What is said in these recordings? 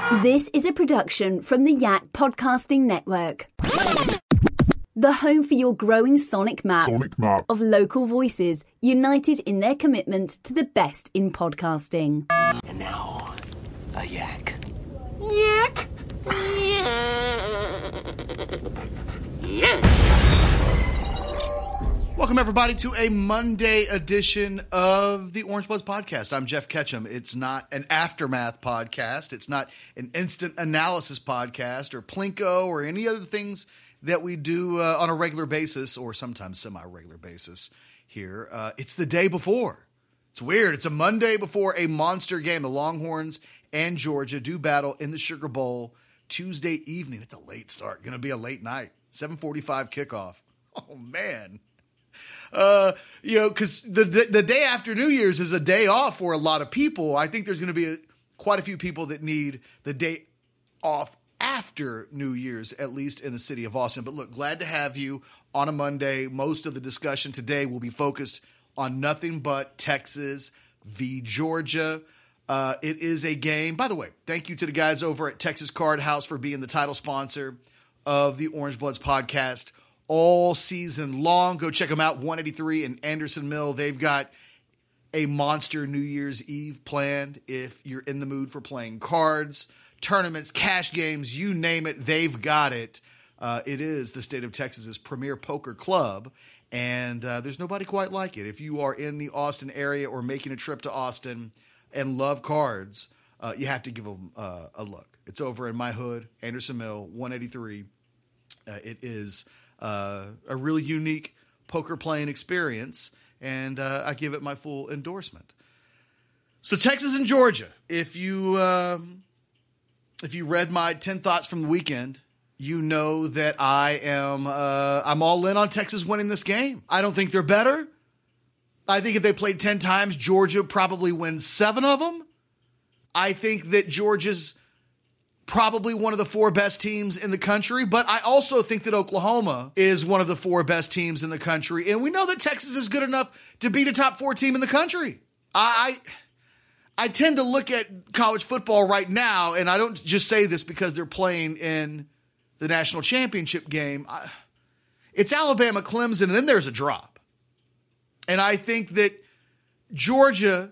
This is a production from the Yak Podcasting Network. The home for your growing sonic map of local voices united in their commitment to the best in podcasting. And now, a yak. Yak. Welcome, everybody, to a Monday edition of the Orange Bloods podcast. I'm Jeff Ketchum. It's not an aftermath podcast. It's not an instant analysis podcast or Plinko or any other things that we do on a regular basis or sometimes semi-regular basis here. It's the day before. It's weird. It's a Monday before a monster game. The Longhorns and Georgia do battle in the Sugar Bowl Tuesday evening. It's a late start. Going to be a late night. 7:45 kickoff. Oh, man. Because the day after New Year's is a day off for a lot of people. I think there's going to be quite a few people that need the day off after New Year's, at least in the city of Austin. But look, glad to have you on a Monday. Most of the discussion today will be focused on nothing but Texas v. Georgia. It is a game. By the way, thank you to the guys over at Texas Card House for being the title sponsor of the Orange Bloods podcast all season long. Go check them out, 183 in Anderson Mill. They've got a monster New Year's Eve planned if you're in the mood for playing cards, tournaments, cash games, you name it, they've got it. It is the state of Texas's premier poker club, and there's nobody quite like it. If you are in the Austin area or making a trip to Austin and love cards, you have to give them a look. It's over in my hood, Anderson Mill, 183. It is a really unique poker playing experience, and I give it my full endorsement. So Texas and Georgia, if you read my 10 thoughts from the weekend, you know that I'm all in on Texas winning this game. I don't think they're better. I think if they played 10 times, Georgia probably wins 7 of them. I think that Georgia's probably one of the 4 best teams in the country, but I also think that Oklahoma is one of the 4 best teams in the country, and we know that Texas is good enough to beat a top 4 team in the country. I tend to look at college football right now, and I don't just say this because they're playing in the national championship game. It's Alabama, Clemson, and then there's a drop. And I think that Georgia,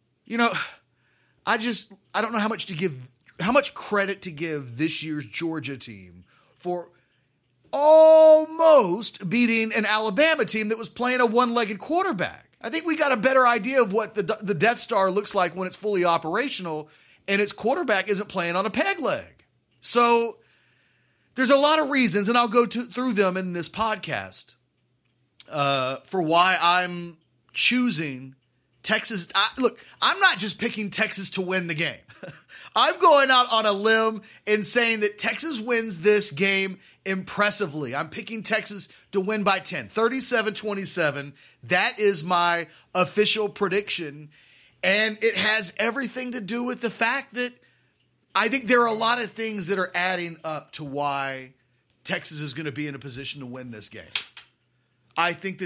I don't know how much credit to give this year's Georgia team for almost beating an Alabama team that was playing a one-legged quarterback. I think we got a better idea of what the Death Star looks like when it's fully operational and its quarterback isn't playing on a peg leg. So there's a lot of reasons, and I'll go through them in this podcast, for why I'm choosing Texas. Look, I'm not just picking Texas to win the game. I'm going out on a limb and saying that Texas wins this game impressively. I'm picking Texas to win by 10, 37-27. That is my official prediction. And it has everything to do with the fact that I think there are a lot of things that are adding up to why Texas is going to be in a position to win this game. I think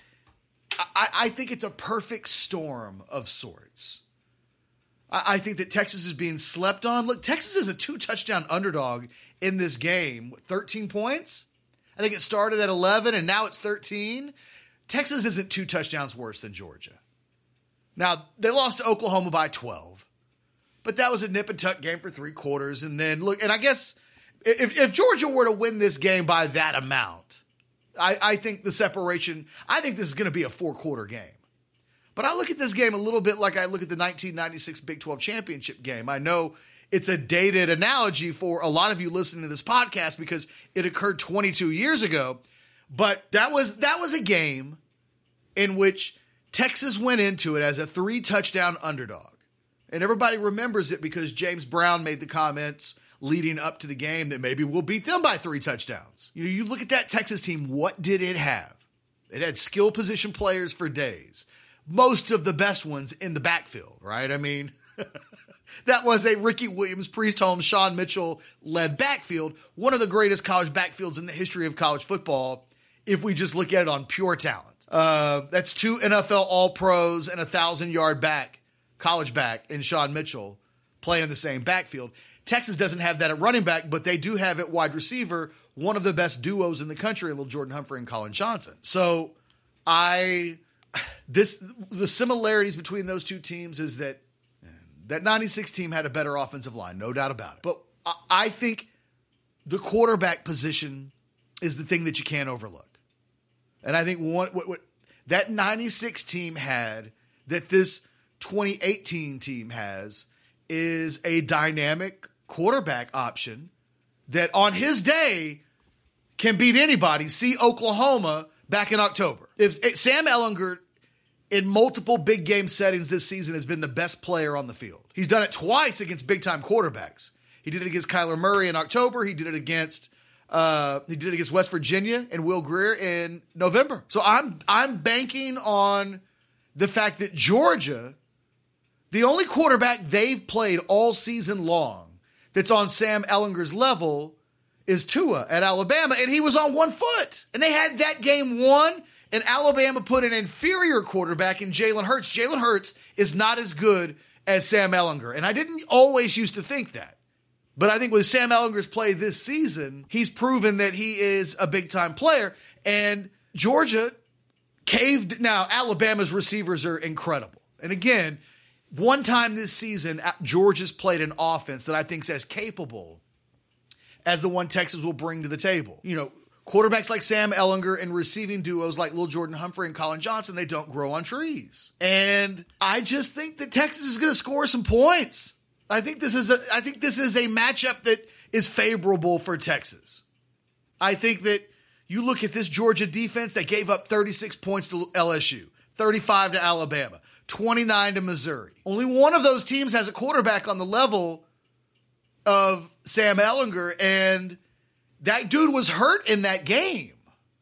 I think it's a perfect storm of sorts. I think that Texas is being slept on. Look, Texas is a 2-touchdown underdog in this game. 13 points? I think it started at 11 and now it's 13. Texas isn't 2 touchdowns worse than Georgia. Now, they lost to Oklahoma by 12. But that was a nip and tuck game for 3 quarters. And then, look, and I guess if Georgia were to win this game by that amount, I think the separation, I think this is going to be a 4-quarter game. But I look at this game a little bit like I look at the 1996 Big 12 championship game. I know it's a dated analogy for a lot of you listening to this podcast because it occurred 22 years ago. But that was a game in which Texas went into it as a 3-touchdown underdog. And everybody remembers it because James Brown made the comments leading up to the game that maybe we'll beat them by 3 touchdowns. You look at that Texas team, what did it have? It had skill position players for days. Most of the best ones in the backfield, right? I mean, that was a Ricky Williams, Priest Holmes, Sean Mitchell-led backfield, one of the greatest college backfields in the history of college football, if we just look at it on pure talent. That's 2 NFL All-Pros and a 1,000-yard back, college back, in Sean Mitchell playing in the same backfield. Texas doesn't have that at running back, but they do have at wide receiver one of the best duos in the country, Lil Jordan Humphrey and Colin Johnson. So the similarities between those two teams is that 96 team had a better offensive line, no doubt about it. But I think the quarterback position is the thing that you can't overlook. And I think what that 96 team had that this 2018 team has is a dynamic quarterback option that on his day can beat anybody. See Oklahoma back in October. If Sam Ehlinger in multiple big game settings this season has been the best player on the field. He's done it twice against big time quarterbacks. He did it against Kyler Murray in October. He did it against West Virginia and Will Grier in November. So I'm banking on the fact that Georgia, the only quarterback they've played all season long that's on Sam Ehlinger's level is Tua at Alabama, and he was on 1 foot. And they had that game won, and Alabama put an inferior quarterback in Jalen Hurts. Jalen Hurts is not as good as Sam Ehlinger, and I didn't always used to think that. But I think with Sam Ehlinger's play this season, he's proven that he is a big-time player, and Georgia caved. Now, Alabama's receivers are incredible. And again, one time this season, Georgia's played an offense that I think is as capable as the one Texas will bring to the table. You know, quarterbacks like Sam Ehlinger and receiving duos like Lil Jordan Humphrey and Colin Johnson, they don't grow on trees. And I just think that Texas is going to score some points. I think this is a matchup that is favorable for Texas. I think that you look at this Georgia defense that gave up 36 points to LSU, 35 to Alabama, 29 to Missouri. Only one of those teams has a quarterback on the level of Sam Ehlinger, and that dude was hurt in that game.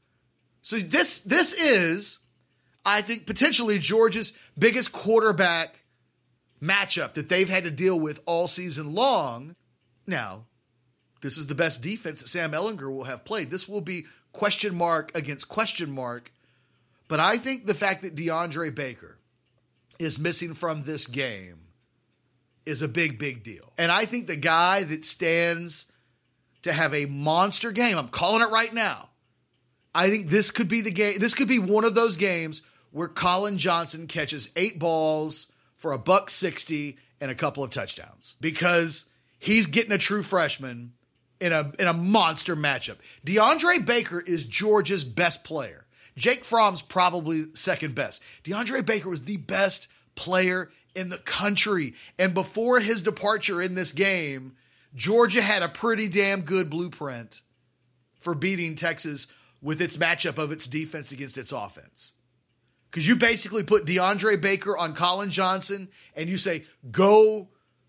So this is, I think, potentially Georgia's biggest quarterback matchup that they've had to deal with all season long. Now, this is the best defense that Sam Ehlinger will have played. This will be question mark against question mark. But I think the fact that DeAndre Baker is missing from this game is a big, big deal. And I think the guy that stands to have a monster game, I'm calling it right now, I think this could be the game. This could be one of those games where Colin Johnson catches 8 balls for $160 and a couple of touchdowns, because he's getting a true freshman in a monster matchup. DeAndre Baker is Georgia's best player. Jake Fromm's probably second best. DeAndre Baker was the best player in the country. And before his departure in this game, Georgia had a pretty damn good blueprint for beating Texas with its matchup of its defense against its offense. Because you basically put DeAndre Baker on Colin Johnson and you say, go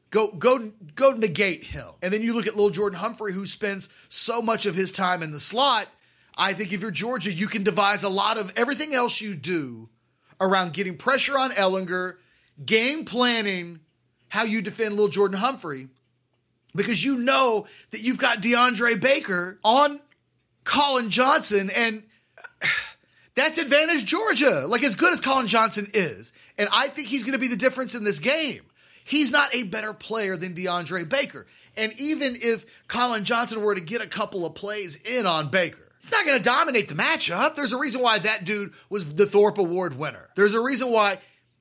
negate him. And then you look at Lil Jordan Humphrey, who spends so much of his time in the slot. I think if you're Georgia, you can devise a lot of everything else you do around getting pressure on Ehlinger, game planning how you defend Lil Jordan Humphrey, because you know that you've got DeAndre Baker on Colin Johnson, and that's advantage Georgia, like as good as Colin Johnson is. And I think he's going to be the difference in this game. He's not a better player than DeAndre Baker. And even if Colin Johnson were to get a couple of plays in on Baker, it's not going to dominate the matchup. There's a reason why that dude was the Thorpe Award winner. There's a reason why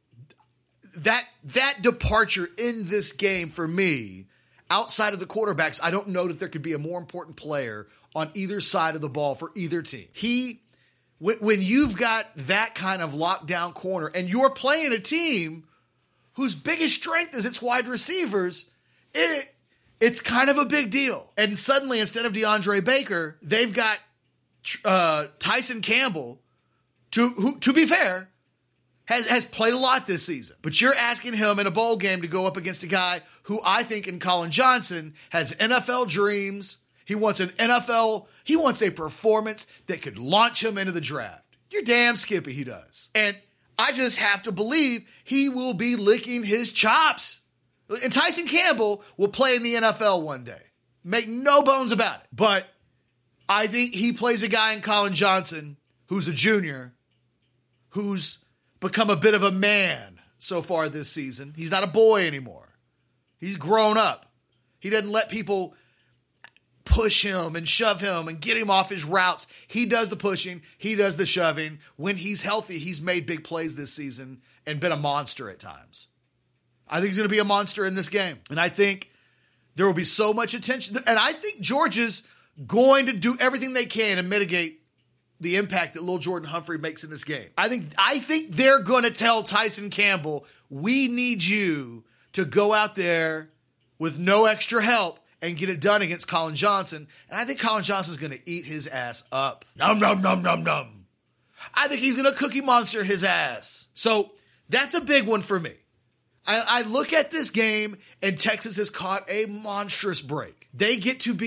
that departure in this game for me, outside of the quarterbacks, I don't know that there could be a more important player on either side of the ball for either team. When you've got that kind of lockdown corner and you're playing a team whose biggest strength is its wide receivers, it's kind of a big deal. And suddenly, instead of DeAndre Baker, they've got Tyson Campbell, who, to be fair, has played a lot this season. But you're asking him in a bowl game to go up against a guy who I think in Colin Johnson has NFL dreams. He wants a performance that could launch him into the draft. You're damn skippy he does. And I just have to believe he will be licking his chops. And Tyson Campbell will play in the NFL one day. Make no bones about it. But I think he plays a guy in Colin Johnson who's a junior, who's become a bit of a man so far this season. He's not a boy anymore. He's grown up. He doesn't let people push him and shove him and get him off his routes. He does the pushing. He does the shoving. When he's healthy, he's made big plays this season and been a monster at times. I think he's going to be a monster in this game. And I think there will be so much attention. And I think Georgia's going to do everything they can to mitigate the impact that Lil Jordan Humphrey makes in this game. I think they're going to tell Tyson Campbell, we need you to go out there with no extra help and get it done against Colin Johnson. And I think Colin Johnson's going to eat his ass up. Nom, nom, nom, nom, nom. I think he's going to Cookie Monster his ass. So that's a big one for me. I look at this game, and Texas has caught a monstrous break. They get to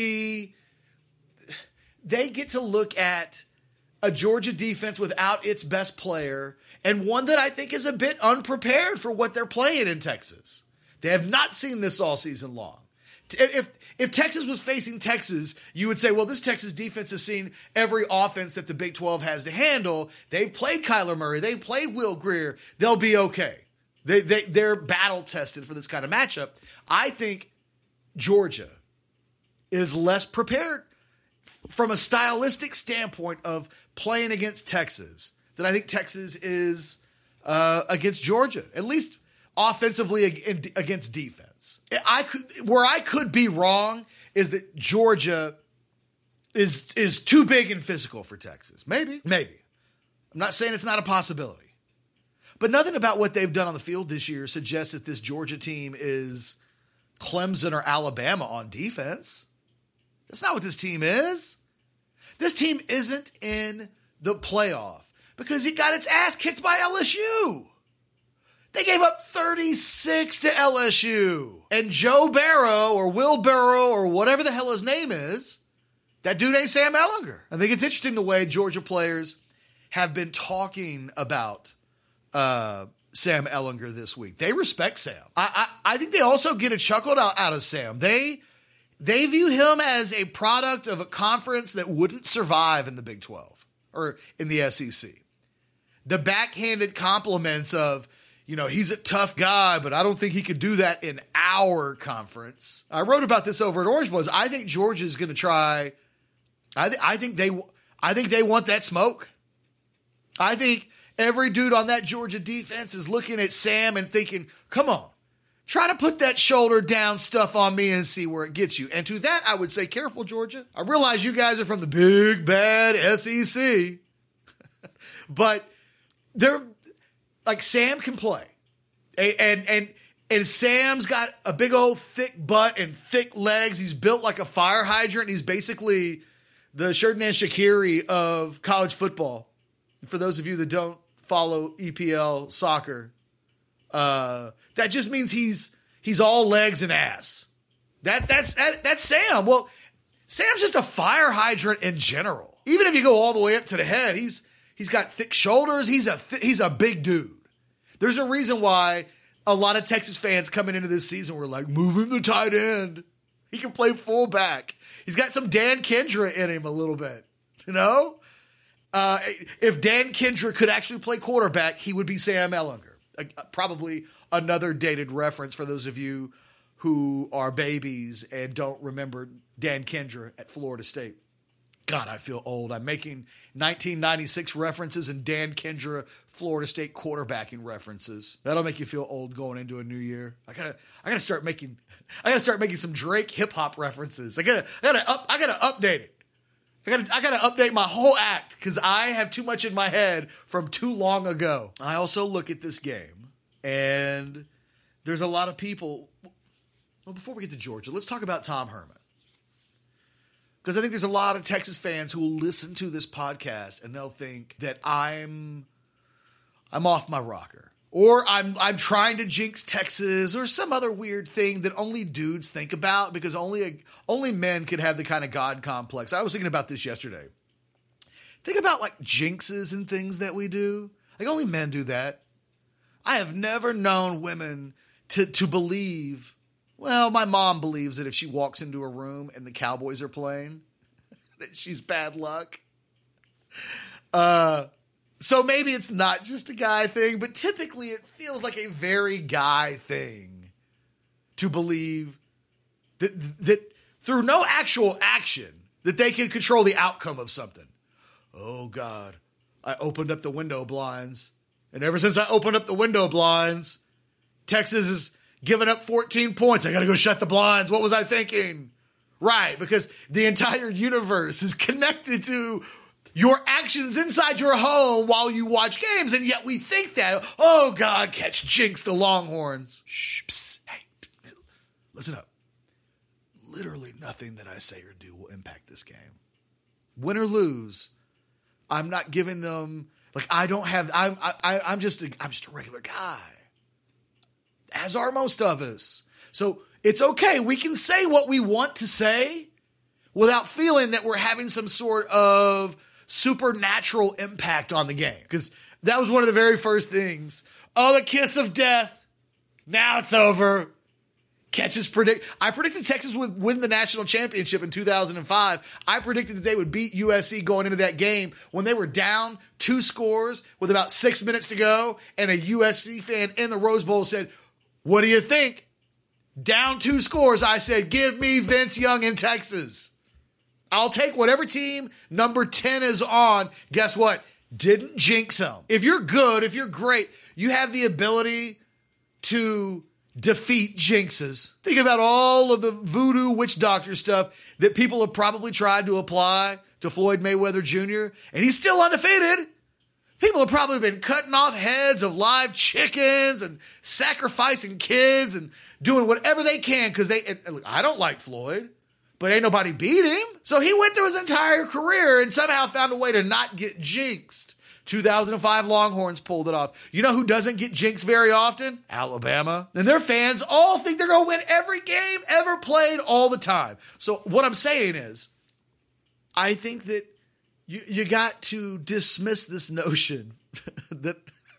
look at a Georgia defense without its best player, and one that I think is a bit unprepared for what they're playing in Texas. They have not seen this all season long. If Texas was facing Texas, you would say, well, this Texas defense has seen every offense that the Big 12 has to handle. They've played Kyler Murray. They've played Will Grier. They'll be okay. They're battle tested for this kind of matchup. I think Georgia is less prepared from a stylistic standpoint of playing against Texas than I think Texas is against Georgia, at least offensively against defense. Where I could be wrong is that Georgia is too big and physical for Texas. Maybe. I'm not saying it's not a possibility. But nothing about what they've done on the field this year suggests that this Georgia team is Clemson or Alabama on defense. That's not what this team is. This team isn't in the playoff because it got its ass kicked by LSU. They gave up 36 to LSU. And Joe Barrow or Will Barrow or whatever the hell his name is, that dude ain't Sam Ehlinger. I think it's interesting the way Georgia players have been talking about Sam Ehlinger this week. They respect Sam. I think they also get a chuckle out of Sam. They view him as a product of a conference that wouldn't survive in the Big 12 or in the SEC. The backhanded compliments of, he's a tough guy, but I don't think he could do that in our conference. I wrote about this over at Orange Bloods. I think Georgia's going to try. I think they want that smoke. I think every dude on that Georgia defense is looking at Sam and thinking, come on, try to put that shoulder down stuff on me and see where it gets you. And to that, I would say, careful, Georgia. I realize you guys are from the big, bad SEC. But they're like, Sam can play. And Sam's got a big old thick butt and thick legs. He's built like a fire hydrant. He's basically the Sherdan Shaqiri of college football. For those of you that don't follow EPL soccer, that just means he's all legs and ass. That's Sam. Well, Sam's just a fire hydrant in general. Even if you go all the way up to the head, he's got thick shoulders. He's a big dude. There's a reason why a lot of Texas fans coming into this season were like, move him to tight end. He can play fullback. He's got some Dan Kendra in him a little bit, If Dan Kendra could actually play quarterback, he would be Sam Ehlinger. Probably another dated reference for those of you who are babies and don't remember Dan Kendra at Florida State. God, I feel old. I'm making 1996 references and Dan Kendra Florida State quarterbacking references. That'll make you feel old going into a new year. I gotta start making some Drake hip hop references. I gotta update it. I gotta update my whole act because I have too much in my head from too long ago. I also look at this game and there's a lot of people. Well, before we get to Georgia, let's talk about Tom Herman. Because I think there's a lot of Texas fans who will listen to this podcast and they'll think that I'm off my rocker. Or I'm trying to jinx Texas or some other weird thing that only dudes think about because only men could have the kind of God complex. I was thinking about this yesterday. Think about like jinxes and things that we do. Like only men do that. I have never known women to believe. Well, my mom believes that if she walks into a room and the Cowboys are playing, that she's bad luck. So maybe it's not just a guy thing, but typically it feels like a very guy thing to believe that through no actual action, that they can control the outcome of something. Oh, God, I opened up the window blinds. And ever since I opened up the window blinds, Texas has given up 14 points. I got to go shut the blinds. What was I thinking? Right, because the entire universe is connected to your actions inside your home while you watch games. And yet we think that, oh, God, catch jinx the Longhorns. Shh, psst, hey, listen up. Literally nothing that I say or do will impact this game. Win or lose, I'm not giving them, like, I'm just a regular guy. As are most of us. So it's okay. We can say what we want to say without feeling that we're having some sort of supernatural impact on the game. Because that was one of the very first things. Oh, the kiss of death. Now it's over. I predicted Texas would win the national championship in 2005. I predicted that they would beat USC going into that game when they were down 2 scores with about 6 minutes to go. And a USC fan in the Rose Bowl said, "What do you think?" Down 2 scores. I said, "Give me Vince Young in Texas. I'll take whatever team number 10 is on." Guess what? Didn't jinx them. If you're good, if you're great, you have the ability to defeat jinxes. Think about all of the voodoo witch doctor stuff that people have probably tried to apply to Floyd Mayweather Jr., and he's still undefeated. People have probably been cutting off heads of live chickens and sacrificing kids and doing whatever they can because I don't like Floyd, but ain't nobody beat him. So he went through his entire career and somehow found a way to not get jinxed. 2005 Longhorns pulled it off. You know who doesn't get jinxed very often? Alabama. And their fans all think they're going to win every game ever played all the time. So what I'm saying is, I think that you got to dismiss this notion that...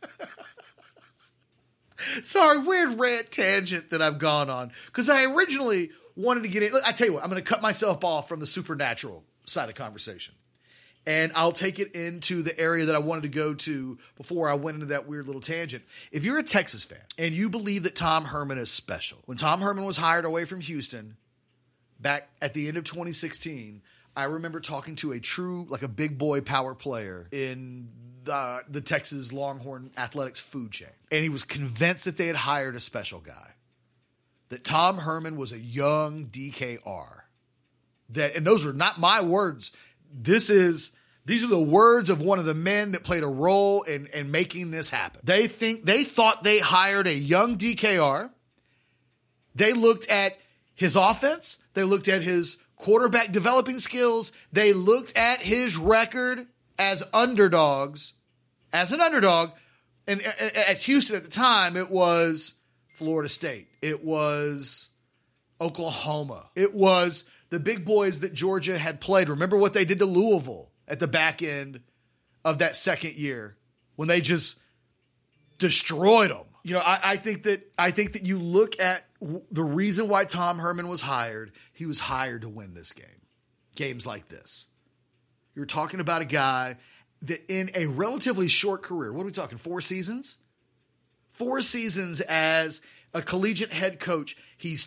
Sorry, weird rant tangent that I've gone on. Because I originally wanted to get in... I tell you what, I'm going to cut myself off from the supernatural side of conversation. And I'll take it into the area that I wanted to go to before I went into that weird little tangent. If you're a Texas fan and you believe that Tom Herman is special, when Tom Herman was hired away from Houston back at the end of 2016, I remember talking to a true, like a big boy power player in the Texas Longhorn Athletics food chain. And he was convinced that they had hired a special guy, that Tom Herman was a young DKR. And those are not my words. These are the words of one of the men that played a role in making this happen. They thought they hired a young DKR. They looked at his offense. They looked at his quarterback developing skills. They looked at his record as underdogs. As an underdog, and at Houston at the time, it was Florida State. It was Oklahoma. It was the big boys that Georgia had played. Remember what they did to Louisville at the back end of that second year when they just destroyed them. You know, I think that you look at the reason why Tom Herman was hired. He was hired to win this game. Games like this. You're talking about a guy that in a relatively short career, what are we talking, 4 seasons? 4 seasons as a collegiate head coach. He's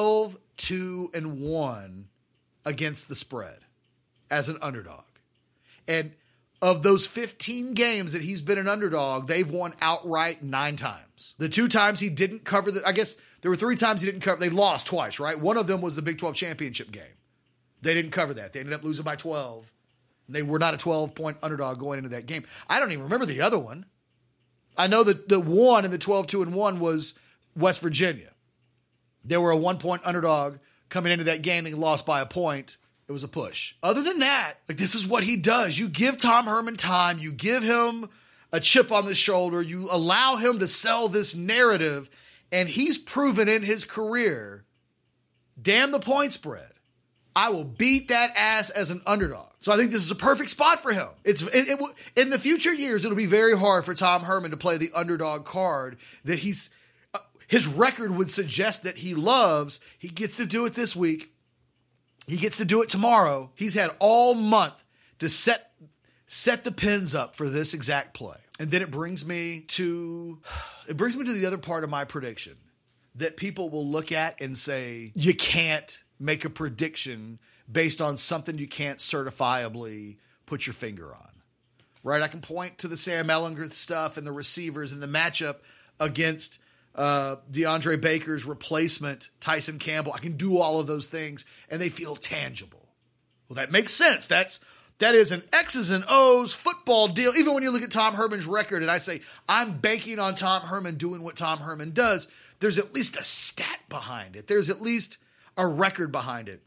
12-2-1 against the spread as an underdog. And of those 15 games that he's been an underdog, they've won outright 9 times. The 2 times he didn't cover I guess there were 3 times he didn't cover. They lost twice, right? One of them was the Big 12 championship game. They didn't cover that. They ended up losing by 12. And they were not a 12-point underdog going into that game. I don't even remember the other one. I know that the one in the 12-2-1 was West Virginia. They were a 1-point underdog coming into that game. They lost by a point. It was a push. Other than that, like, this is what he does. You give Tom Herman time. You give him a chip on the shoulder. You allow him to sell this narrative. And he's proven in his career, damn the point spread, I will beat that ass as an underdog. So I think this is a perfect spot for him. In the future years, it'll be very hard for Tom Herman to play the underdog card that his record would suggest that he loves. He gets to do it this week. He gets to do it tomorrow. He's had all month to set the pins up for this exact play. And then it brings me to the other part of my prediction that people will look at and say, you can't make a prediction based on something you can't certifiably put your finger on, right? I can point to the Sam Ehlinger stuff and the receivers and the matchup against DeAndre Baker's replacement, Tyson Campbell. I can do all of those things and they feel tangible. Well, that makes sense. That is an X's and O's football deal. Even when you look at Tom Herman's record and I say, I'm banking on Tom Herman doing what Tom Herman does, there's at least a stat behind it. There's at least a record behind it.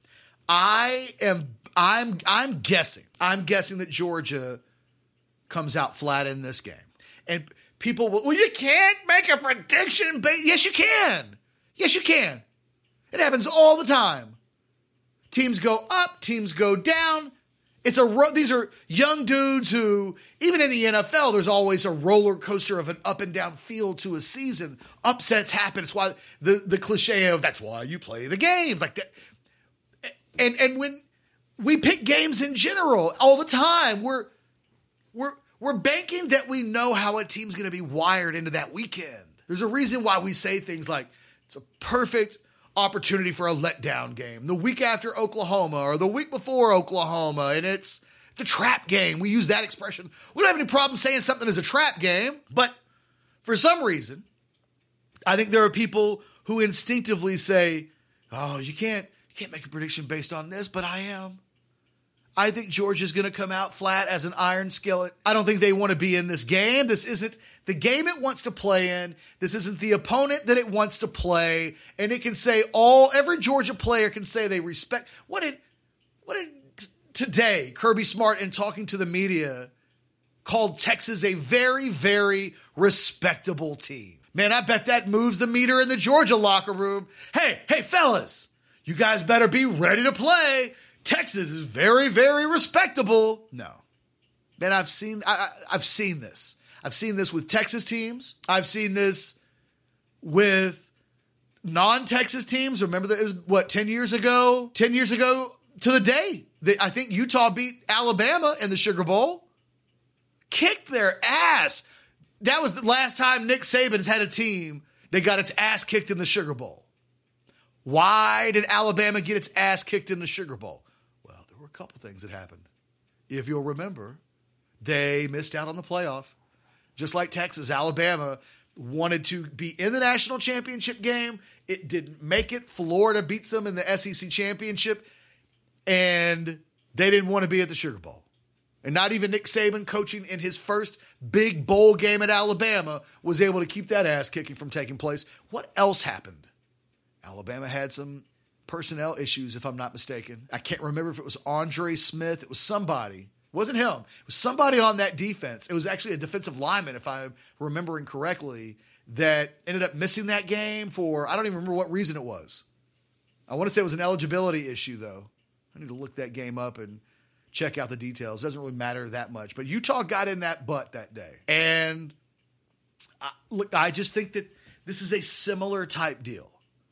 I'm guessing that Georgia comes out flat in this game. And people will, well, you can't make a prediction. Yes, you can. Yes, you can. It happens all the time. Teams go up, teams go down. These are young dudes who, even in the NFL, there's always a roller coaster of an up and down feel to a season. Upsets happen. It's why the cliche of that's why you play the games like that. And when we pick games in general all the time, we're banking that we know how a team's going to be wired into that weekend. There's a reason why we say things like it's a perfect opportunity for a letdown game the week after Oklahoma or the week before Oklahoma, and it's a trap game. We use that expression. We don't have any problem saying something is a trap game, but for some reason, I think there are people who instinctively say, oh, you can't make a prediction based on this, but I am. I think Georgia's going to come out flat as an iron skillet. I don't think they want to be in this game. This isn't the game it wants to play in. This isn't the opponent that it wants to play. And it can say every Georgia player can say they respect. What did today Kirby Smart, in talking to the media, called Texas a very, very respectable team. Man, I bet that moves the meter in the Georgia locker room. Hey, fellas, you guys better be ready to play. Texas is very, very respectable. No. Man, I've seen this. I've seen this with Texas teams. I've seen this with non-Texas teams. Remember that it was, 10 years ago? 10 years ago to the day. I think Utah beat Alabama in the Sugar Bowl. Kicked their ass. That was the last time Nick Saban has had a team that got its ass kicked in the Sugar Bowl. Why did Alabama get its ass kicked in the Sugar Bowl? A couple things that happened. If you'll remember, they missed out on the playoff. Just like Texas, Alabama wanted to be in the national championship game. It didn't make it. Florida beats them in the SEC championship, and they didn't want to be at the Sugar Bowl. And not even Nick Saban, coaching in his first big bowl game at Alabama, was able to keep that ass kicking from taking place. What else happened? Alabama had some personnel issues, if I'm not mistaken. I can't remember if it was Andre Smith. It was somebody. It wasn't him. It was somebody on that defense. It was actually a defensive lineman, if I'm remembering correctly, that ended up missing that game for, I don't even remember what reason it was. I want to say it was an eligibility issue, though. I need to look that game up and check out the details. It doesn't really matter that much. But Utah got in that butt that day. And I just think that this is a similar type deal.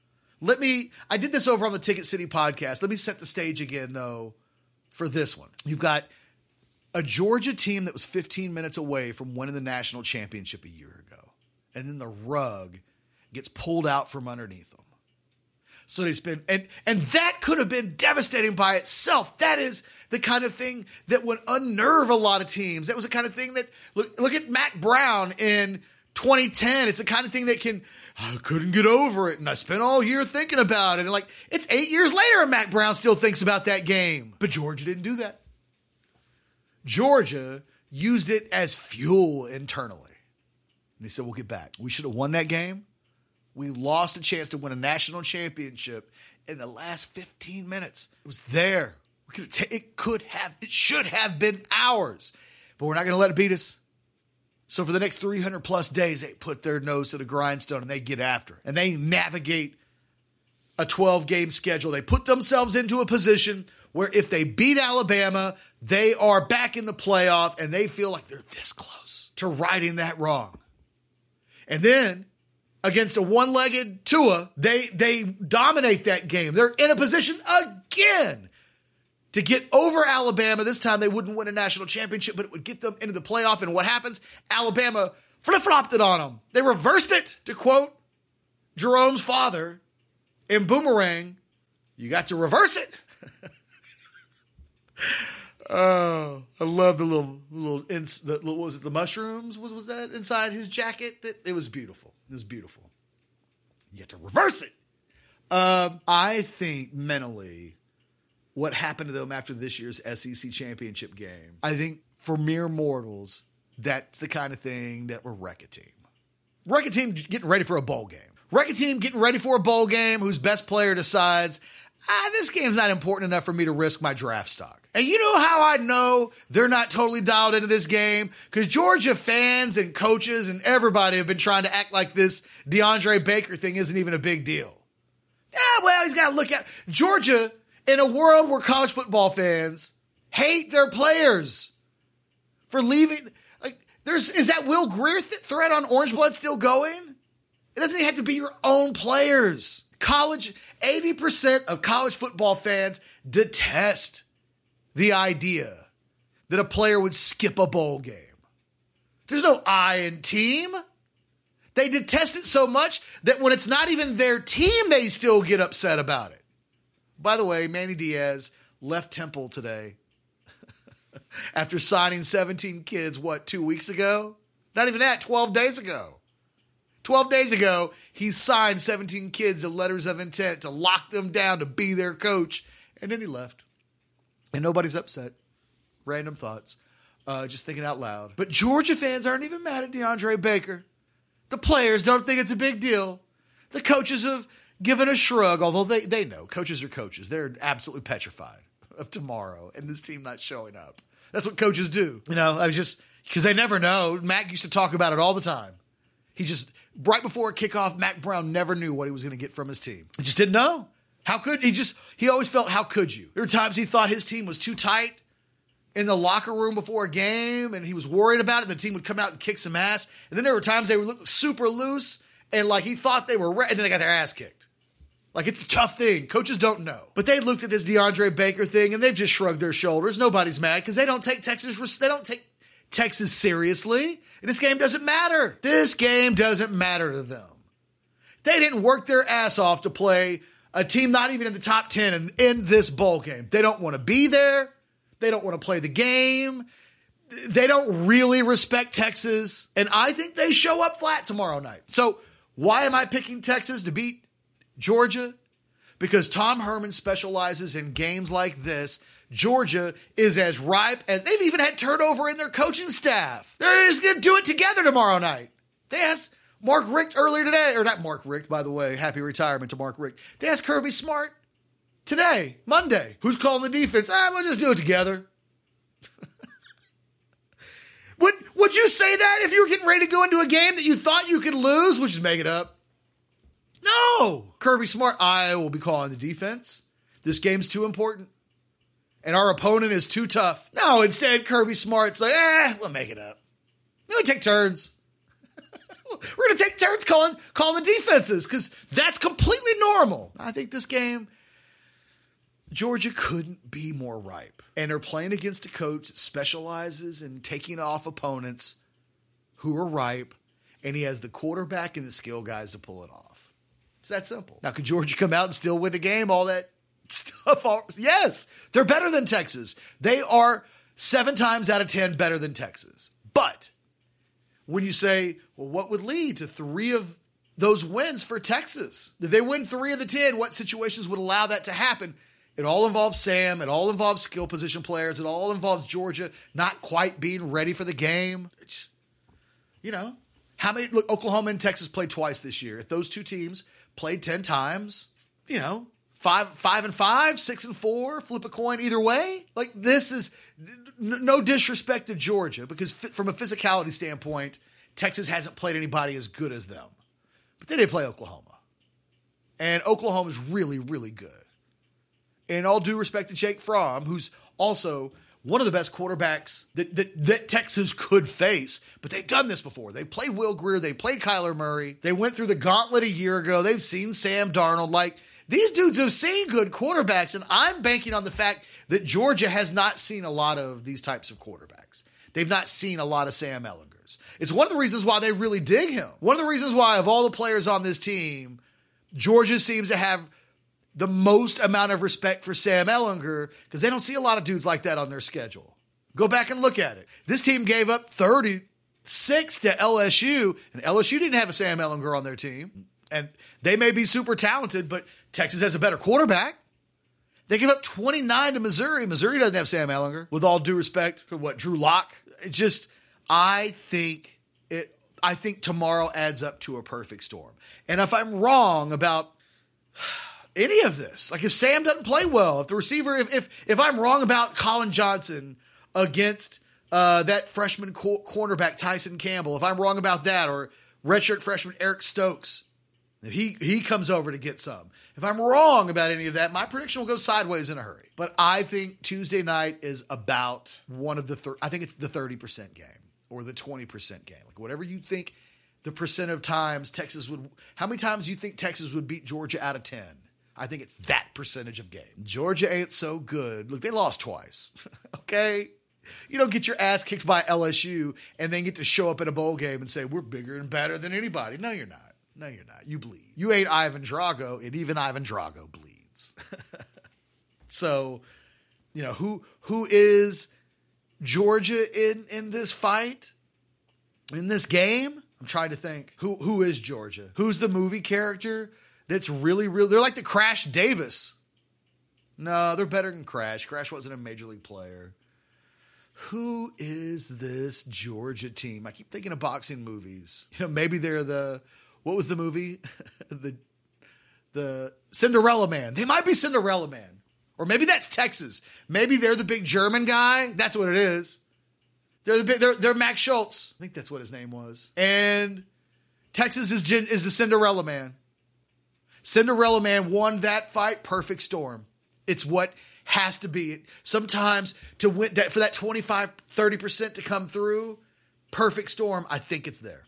I did this over on the Ticket City podcast. Let me set the stage again, though, for this one. You've got a Georgia team that was 15 minutes away from winning the national championship a year ago. And then the rug gets pulled out from underneath them. So they spend, and that could have been devastating by itself. That is the kind of thing that would unnerve a lot of teams. That was the kind of thing that, look at Mack Brown in 2010. It's the kind of thing that I couldn't get over it, and I spent all year thinking about it. And it's 8 years later, and Mack Brown still thinks about that game. But Georgia didn't do that. Georgia used it as fuel internally. And he said, we'll get back. We should have won that game. We lost a chance to win a national championship in the last 15 minutes. It was there. It should have been ours. But we're not going to let it beat us. So for the next 300 plus days, they put their nose to the grindstone and they get after it. And they navigate a 12-game schedule. They put themselves into a position where if they beat Alabama, they are back in the playoff and they feel like they're this close to righting that wrong. And then against a one-legged Tua, they dominate that game. They're in a position again to get over Alabama. This time they wouldn't win a national championship, but it would get them into the playoff. And what happens? Alabama flip-flopped it on them. They reversed it, to quote Jerome's father in Boomerang, you got to reverse it. Oh, I love the little what was it? The mushrooms was that inside his jacket? It was beautiful. It was beautiful. You have to reverse it. I think mentally, what happened to them after this year's SEC championship game, I think for mere mortals, that's the kind of thing that will wreck a team. Wreck a team getting ready for a bowl game. Wreck a team getting ready for a bowl game whose best player decides, this game's not important enough for me to risk my draft stock. And you know how I know they're not totally dialed into this game? Because Georgia fans and coaches and everybody have been trying to act like this DeAndre Baker thing isn't even a big deal. Well, he's got to look at Georgia in a world where college football fans hate their players for leaving. Is that Will Grier thread on Orange Blood still going? It doesn't even have to be your own players. 80% of college football fans detest the idea that a player would skip a bowl game. There's no I in team. They detest it so much that when it's not even their team, they still get upset about it. By the way, Manny Diaz left Temple today after signing 17 kids, 2 weeks ago? Not even that, 12 days ago. 12 days ago, he signed 17 kids to letters of intent to lock them down to be their coach. And then he left. And nobody's upset. Random thoughts. Just thinking out loud. But Georgia fans aren't even mad at DeAndre Baker. The players don't think it's a big deal. The coaches have given a shrug, although they know. Coaches are coaches. They're absolutely petrified of tomorrow and this team not showing up. That's what coaches do. Because they never know. Mac used to talk about it all the time. Right before kickoff, Mac Brown never knew what he was going to get from his team. He just didn't know. How could he always felt, how could you? There were times he thought his team was too tight in the locker room before a game and he was worried about it and the team would come out and kick some ass. And then there were times they would look super loose and he thought they were ready and then they got their ass kicked. It's a tough thing. Coaches don't know. But they looked at this DeAndre Baker thing and they've just shrugged their shoulders. Nobody's mad because they don't take Texas seriously. And this game doesn't matter. This game doesn't matter to them. They didn't work their ass off to play a team not even in the top 10 in this bowl game. They don't want to be there. They don't want to play the game. They don't really respect Texas. And I think they show up flat tomorrow night. So why am I picking Texas to beat Georgia? Because Tom Herman specializes in games like this. Georgia is as ripe as they've even had turnover in their coaching staff. They're just going to do it together tomorrow night. They asked Mark Richt earlier today, or not Mark Richt, by the way, happy retirement to Mark Richt. They asked Kirby Smart today, Monday, who's calling the defense? We'll just do it together. Would you say that if you were getting ready to go into a game that you thought you could lose? We'll just make it up. No. Kirby Smart, I will be calling the defense. This game's too important. And our opponent is too tough. No, instead, Kirby Smart's like, we'll make it up. We'll take turns. We're going to take turns calling the defenses because that's completely normal. I think this game, Georgia couldn't be more ripe. And they're playing against a coach that specializes in taking off opponents who are ripe, and he has the quarterback and the skill guys to pull it off. It's that simple. Now, could Georgia come out and still win the game? All that stuff. Yes, they're better than Texas. They are 7 times out of 10 better than Texas. But when you say, well, what would lead to 3 of those wins for Texas? If they win 3 of the 10, what situations would allow that to happen? It all involves Sam. It all involves skill position players. It all involves Georgia not quite being ready for the game. Look, Oklahoma and Texas played twice this year. If those 2 teams played 10 times, 5-5, 6-4, flip a coin either way. This is no disrespect to Georgia because from a physicality standpoint, Texas hasn't played anybody as good as them. But they did play Oklahoma. And Oklahoma's really, really good. And all due respect to Jake Fromm, who's also one of the best quarterbacks that Texas could face. But they've done this before. They played Will Grier. They played Kyler Murray. They went through the gauntlet a year ago. They've seen Sam Darnold. These dudes have seen good quarterbacks, and I'm banking on the fact that Georgia has not seen a lot of these types of quarterbacks. They've not seen a lot of Sam Ellingers. receivers. It's one of the reasons why they really dig him. One of the reasons why, of all the players on this team, Georgia seems to have the most amount of respect for Sam Ehlinger, because they don't see a lot of dudes like that on their schedule. Go back and look at it. This team gave up 36 to LSU, and LSU didn't have a Sam Ehlinger on their team. And they may be super talented, but Texas has a better quarterback. They give up 29 to Missouri. Missouri doesn't have Sam Ehlinger. With all due respect for Drew Lock. It just, I think tomorrow adds up to a perfect storm. And if I'm wrong about any of this, like if Sam doesn't play well, if the receiver, if I'm wrong about Colin Johnson against that freshman cornerback Tyson Campbell, if I'm wrong about that, or redshirt freshman Eric Stokes, if he comes over to get some. If I'm wrong about any of that, my prediction will go sideways in a hurry. But I think Tuesday night is about one of the I think it's the 30% game or the 20% game. Like whatever you think the percent of times Texas would, how many times do you think Texas would beat Georgia out of 10? I think it's that percentage of game. Georgia ain't so good. Look, they lost twice. Okay? You don't get your ass kicked by LSU and then get to show up at a bowl game and say, we're bigger and better than anybody. No, you're not. No, you're not. You bleed. You ain't Ivan Drago, and even Ivan Drago bleeds. So, you know, who is Georgia in this fight? In this game? I'm trying to think. Who is Georgia? Who's the movie character that's really, they're like the Crash Davis. No, they're better than Crash. Crash wasn't a major league player. Who is this Georgia team? I keep thinking of boxing movies. You know, maybe they're what was the movie? the Cinderella Man. They might be Cinderella Man. Or maybe that's Texas. Maybe they're the big German guy. That's what it is. They're Max Schultz. I think that's what his name was. And Texas is the Cinderella Man. Cinderella Man won that fight. Perfect storm. It's what has to be. Sometimes to win that, for that 25-30% to come through, perfect storm. I think it's there.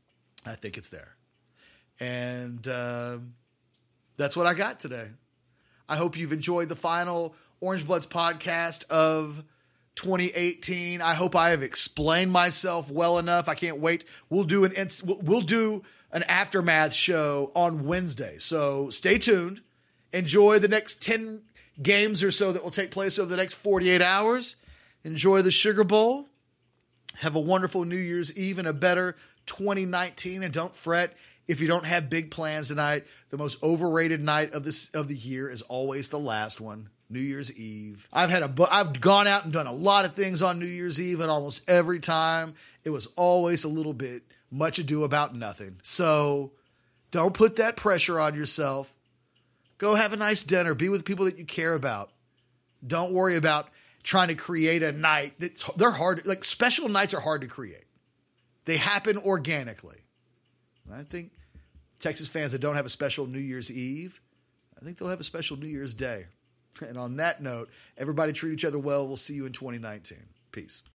And that's what I got today. I hope you've enjoyed the final Orange Bloods podcast of 2018. I hope I have explained myself well enough. I can't wait. We'll do an aftermath show on Wednesday. So stay tuned. Enjoy the next 10 games or so that will take place over the next 48 hours. Enjoy the Sugar Bowl. Have a wonderful New Year's Eve and a better 2019. And don't fret if you don't have big plans tonight. The most overrated night of the year is always the last one, New Year's Eve. I've gone out and done a lot of things on New Year's Eve, and almost every time it was always a little bit much ado about nothing. So don't put that pressure on yourself. Go have a nice dinner. Be with people that you care about. Don't worry about trying to create a night they're hard. Like special nights are hard to create. They happen organically. I think Texas fans that don't have a special New Year's Eve, I think they'll have a special New Year's Day. And on that note, everybody treat each other well. We'll see you in 2019. Peace.